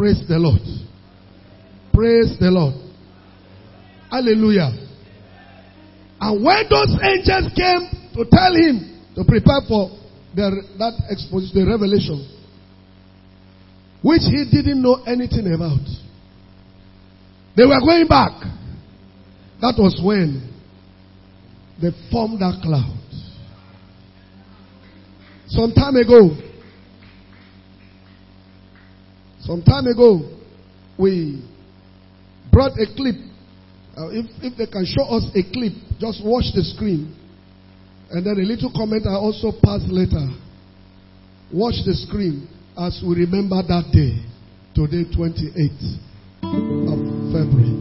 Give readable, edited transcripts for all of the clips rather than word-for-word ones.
Praise the Lord. Praise the Lord. Hallelujah. And when those angels came to tell him to prepare for that exposition, the revelation, which he didn't know anything about, they were going back. That was when they formed that cloud. Some time ago, we brought a clip. If they can show us a clip, just watch the screen. And then a little comment I also pass later. Watch the screen as we remember that day. Today, 28th of February.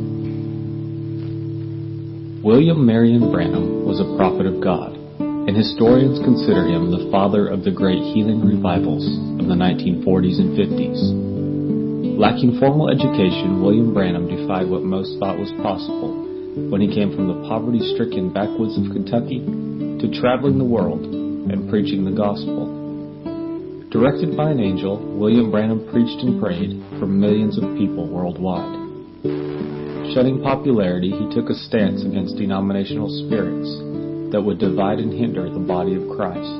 William Marion Branham was a prophet of God, and historians consider him the father of the great healing revivals of the 1940s and 50s. Lacking formal education, William Branham defied what most thought was possible when he came from the poverty-stricken backwoods of Kentucky to traveling the world and preaching the gospel. Directed by an angel, William Branham preached and prayed for millions of people worldwide. Shedding popularity, he took a stance against denominational spirits that would divide and hinder the body of Christ.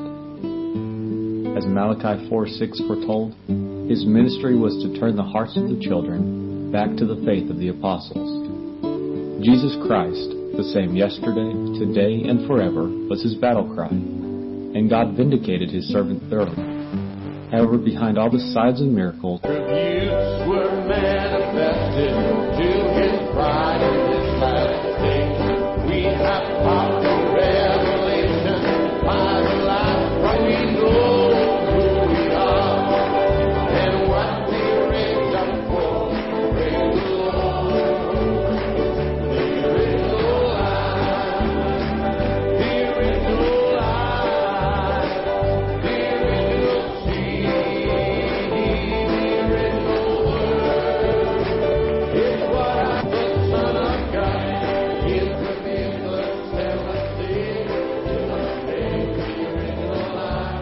As Malachi 4:6 foretold, his ministry was to turn the hearts of the children back to the faith of the apostles. Jesus Christ, the same yesterday, today, and forever, was his battle cry, and God vindicated his servant thoroughly. However, behind all the signs and miracles, tributes were manifested to his pride and his majesty. We have power of revelation by the light, for we know who we are and what we raised up for. Praise the Lord. There is no lie. There is no lie. There is no seed. There is no word. It's what I, the Son of God, is within the seventh day. There is no lie.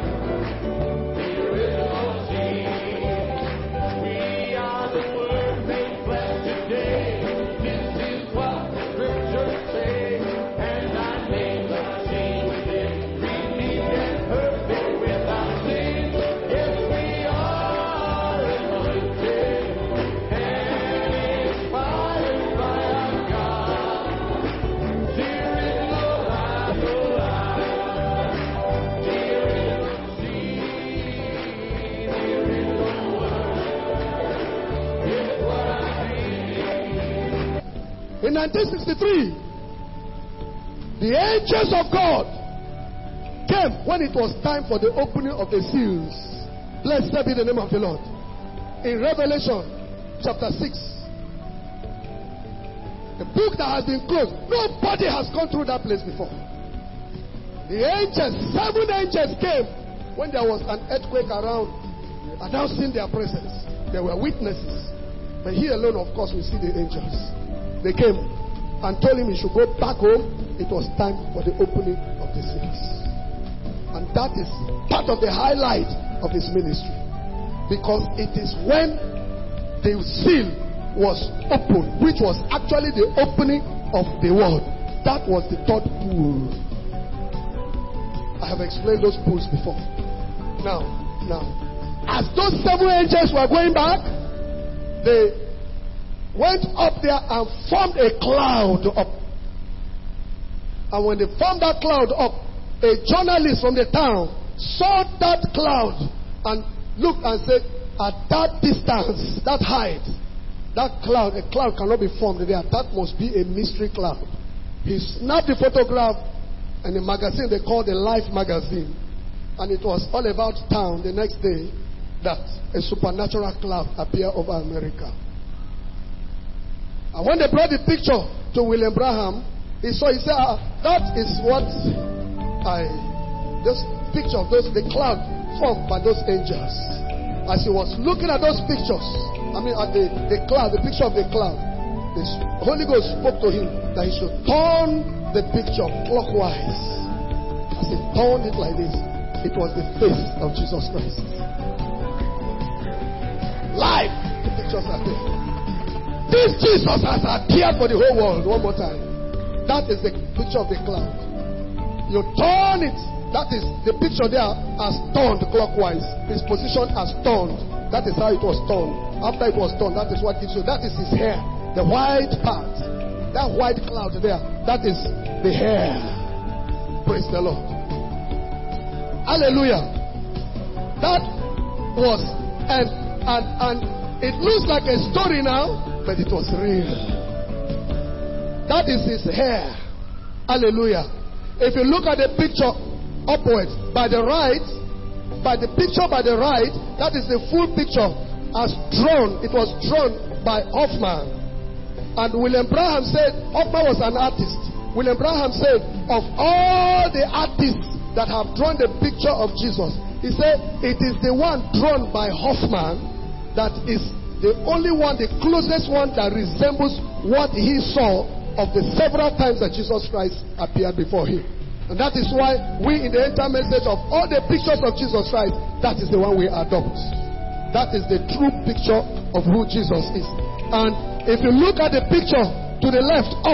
There is no seed. We are the Word made flesh today. This is what the Scriptures say. And I name the seed within, redeemed and perfect without sin. Yes, we are anointed and inspired by our God. There is no lie, no lie. There is no seed. There is no word. It's what I believe. In 1963, the angels of God came when it was time for the opening of the seals. Blessed be the name of the Lord. In Revelation chapter 6, the book that has been closed, nobody has gone through that place before. The angels, 7 angels came when there was an earthquake around, announcing their presence. There were witnesses. But he alone, of course, we see the angels. They came and told him he should go back home. It was time for the opening of the seals. And that is part of the highlight of his ministry. Because it is when the seal was opened, which was actually the opening of the world. That was the third pool. I have explained those pools before. Now, as those 7 angels were going back, they went up there and formed a cloud up. And when they formed that cloud up, a journalist from the town saw that cloud and looked and said, at that distance, that height, that cloud, a cloud cannot be formed there. That must be a mystery cloud. He snapped the photograph and the magazine they called the Life magazine. And it was all about town the next day that a supernatural cloud appeared over America. And when they brought the picture to William Branham, he said, that is what this picture of the cloud formed by those angels. As he was looking at those pictures, at the cloud, the picture of the cloud, the Holy Ghost spoke to him that he should turn the picture clockwise. As he turned it like this, it was the face of Jesus Christ. Life. pictures are there. This Jesus has appeared for the whole world one more time. That is the picture of the cloud. You turn it. That is the picture there has turned clockwise. His position has turned. That is how it was turned. After it was turned, that is what gives you. That is his hair. The white part. That white cloud there. That is the hair. Praise the Lord. Hallelujah. That was and it looks like a story now, but it was real. That is his hair. Hallelujah. If you look at the picture upwards, by the right, that is the full picture as drawn. It was drawn by Hoffman. And William Branham said, Hoffman was an artist. William Branham said, of all the artists that have drawn the picture of Jesus, he said, it is the one drawn by Hoffman that is the only one, the closest one that resembles what he saw of the several times that Jesus Christ appeared before him. And that is why we in the entire message of all the pictures of Jesus Christ, that is the one we adopt. That is the true picture of who Jesus is. And if you look at the picture to the left, up,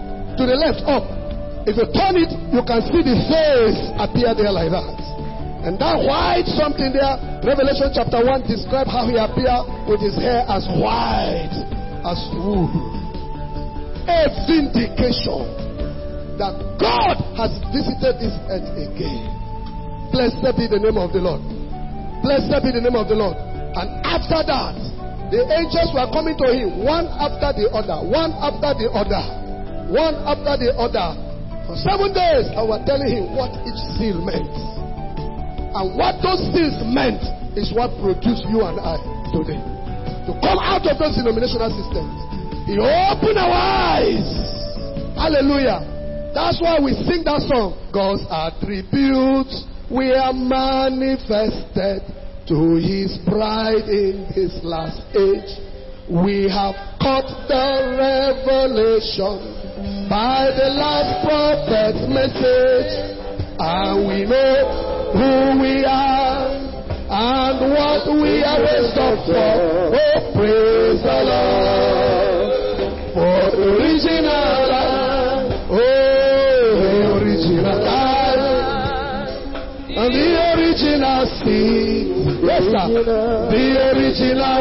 if you turn it, you can see the face appear there like that. And that white something there, Revelation chapter 1 describes how he appeared with his hair as white as wool. A vindication that God has visited this earth again. Blessed be the name of the Lord. Blessed be the name of the Lord. And after that, the angels were coming to him, one after the other, one after the other, one after the other. For 7 days, I was telling him what each seal meant. And what those seals meant is what produced you and I today. To come out of those denominational systems. He opened our eyes. Hallelujah. That's why we sing that song. God's attributes we are manifested to his bride in this last age. We have caught the revelation by the last prophet's message. And we know who we are and what we are raised up for. Oh, praise the Lord for the original life. Oh, the original life and the original seed. Yes, sir. The original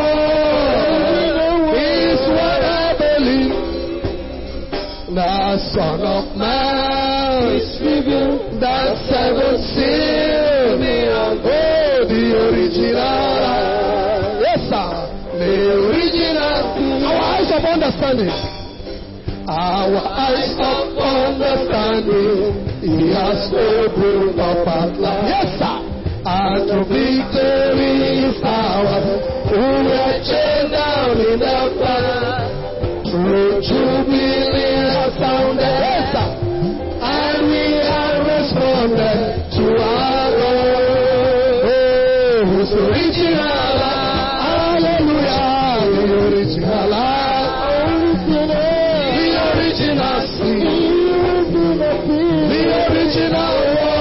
word is what I believe. The Son of Man is revealed. That seven seal. Oh, the original. Yes, sir. The original. Our eyes of understanding. Our eyes of understanding. He has opened up at last. Yes, sir. And the victory is ours. Who were chained down in the past. True jubilee has sounded. Yes, sir. And we have responded to our Lord. Oh, who's original? Hallelujah. The original life. The original seed. The original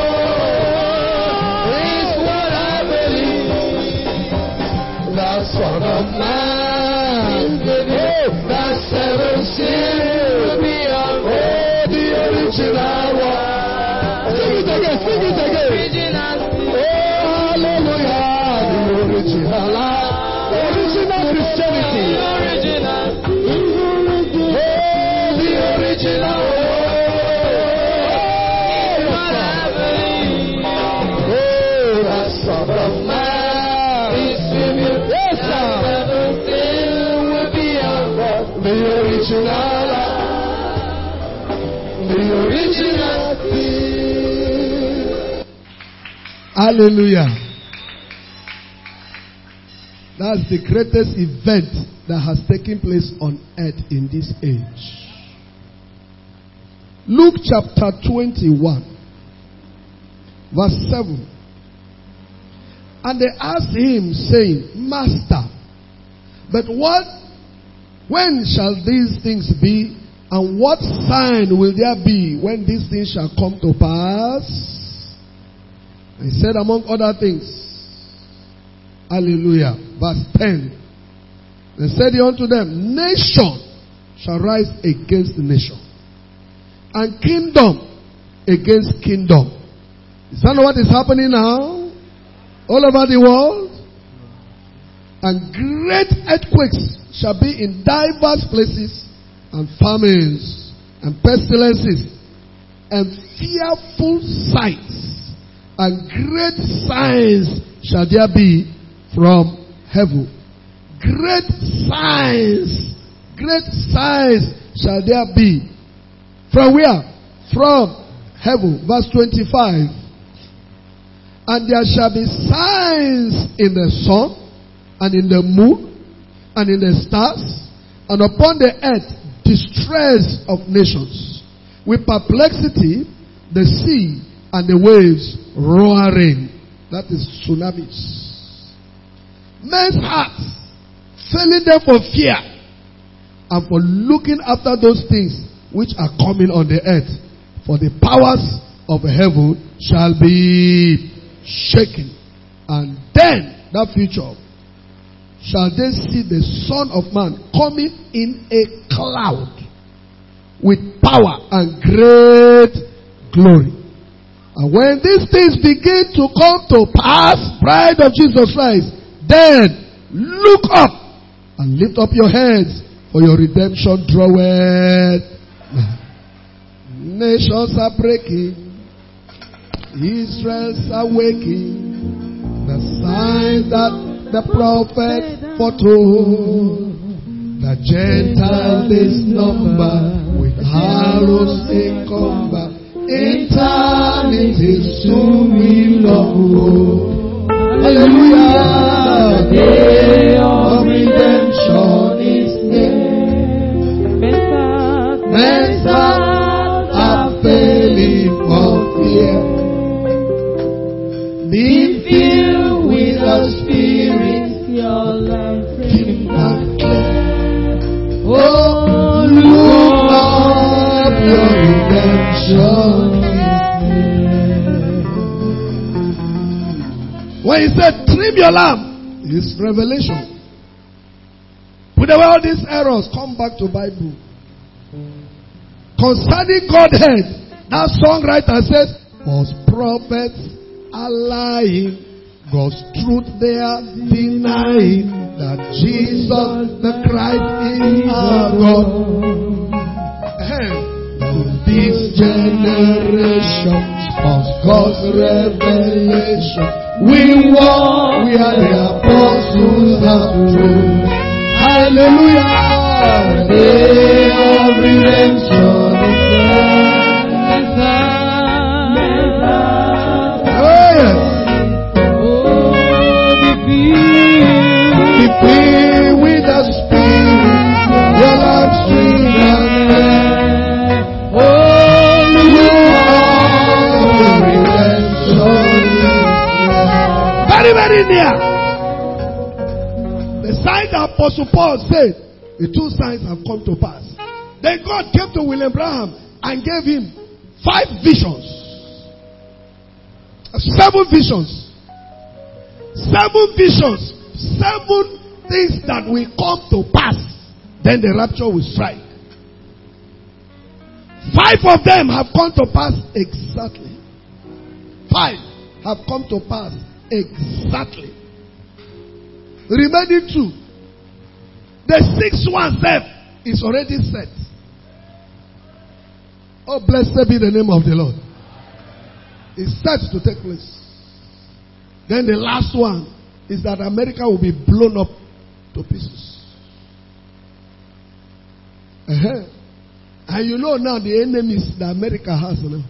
word is what I believe. The Son of Man. The seven seal beyond. Oh, the original one. Sing it again. Oh, hallelujah. The original life. Original Christianity. Oh, the original one. Oh, the Son of Man. Yes, sir. The original, the original thing. Hallelujah. That's the greatest event that has taken place on earth in this age. Luke chapter 21, verse 7. And they asked him, saying, Master, but when shall these things be, and what sign will there be when these things shall come to pass? And he said, among other things, hallelujah, verse 10, Then said he unto them, nation shall rise against nation, and kingdom against kingdom. Is that not what is happening now? All over the world? And great earthquakes shall be in diverse places, and famines, and pestilences, and fearful sights, and great signs shall there be from heaven. Great signs shall there be. From where? From heaven. Verse 25. And there shall be signs in the sun, and in the moon, and in the stars, and upon the earth distress of nations, with perplexity, the sea and the waves roaring. That is tsunamis. Men's hearts failing them for fear and for looking after those things which are coming on the earth. For the powers of heaven shall be shaken. And then, that future, shall they see the Son of Man coming in a cloud with power and great glory. And when these things begin to come to pass, bride of Jesus Christ, then look up and lift up your heads, for your redemption draweth. Nations are breaking, Israel's are waking. The signs that the prophet foretold, the Gentiles is numbered with arrows in combat. Eternity soon will unfold. Hallelujah! The day of redemption is near. Men's hearts are failing for fear. Be filled with the Spirit, your life free and clear. Oh, look up, your redemption is near. When he said, trim your lamp, it's revelation. Put away all these errors, come back to Bible. Concerning Godhead, that songwriter says, false prophets are lying, God's truth they are denying, that Jesus the Christ is our God. This generation of God's revelation, we walk, we are the apostles of truth. Hallelujah! The day of redemption is with the Spirit, your life stream and oh, you are redemption. Very, very near. The sign that Apostle Paul said, the two signs have come to pass. Then God came to William Branham and gave him 5 visions. 7 visions. 7 visions. 7 things that will come to pass. Then the rapture will strike. 5 of them have come to pass exactly. 5 have come to pass exactly. Remaining 2. The 6th one set is already set. Oh, blessed be the name of the Lord. It's set to take place. Then the last one is that America will be blown up to pieces. And you know now the enemies that America has now.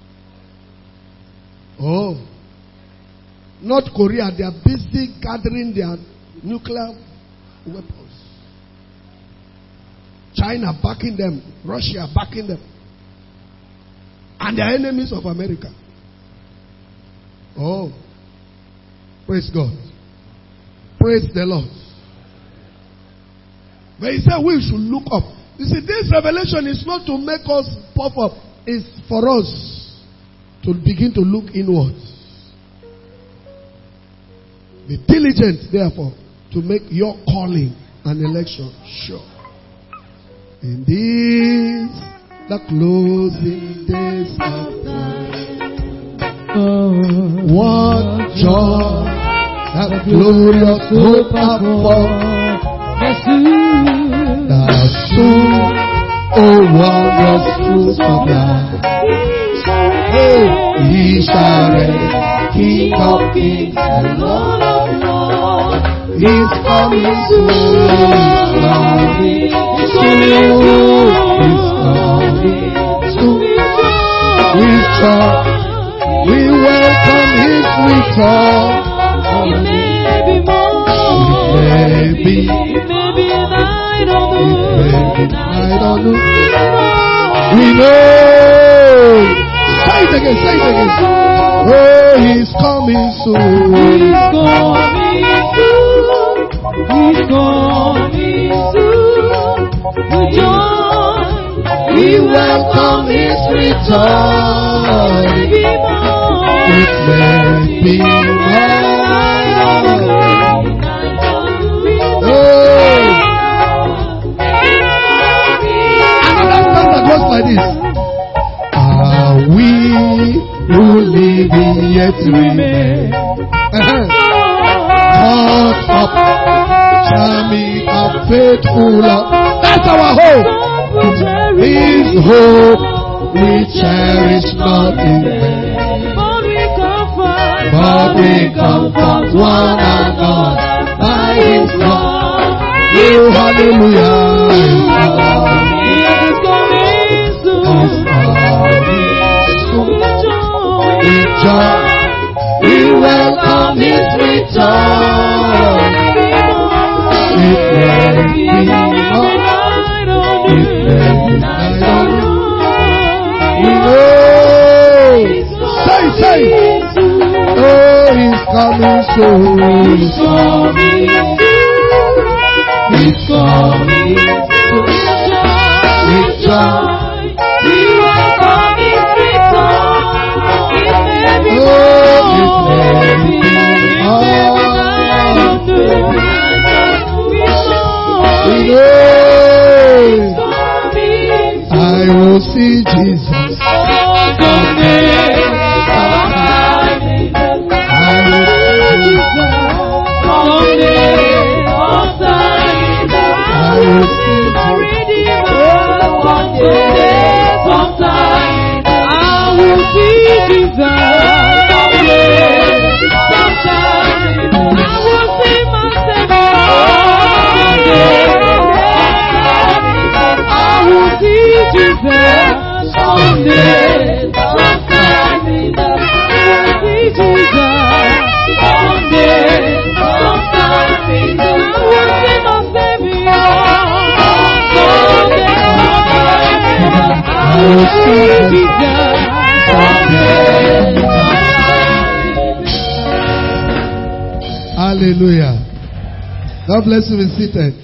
Oh. North Korea, they are busy gathering their nuclear weapons. China backing them. Russia backing them. And they are enemies of America. Oh. Praise God. Praise the Lord. But he said we should look up. You see, this revelation is not to make us puff up. It's for us to begin to look inwards. Be diligent, therefore, to make your calling an election sure. In these, the closing days of time, what joy, that glorious hope upon the soul, oh wondrous truth of life. He shall reign, King of kings and Lord of lords. He's coming soon. He's coming soon. He's coming soon. With joy, we welcome His return. It may be more. It may be night or noon. We know. Say it again, say it again. Oh, He's coming soon. He's coming soon. He's coming soon. With joy, We welcome His return. It may be another song that goes like this. Are we who live in yet remain? Caught up, charming and faithful love. That's our hope. His hope we cherish not in vain. But we comfort one another by His love. Oh, hallelujah. He's coming soon. With joy, we welcome His return. It may be night or noon. We know. Say. Oh, He's coming soon. He's coming soon. He's coming soon. With joy, We welcome His return. It may be we know. I will see Jesus. Hallelujah. God bless you. Be seated.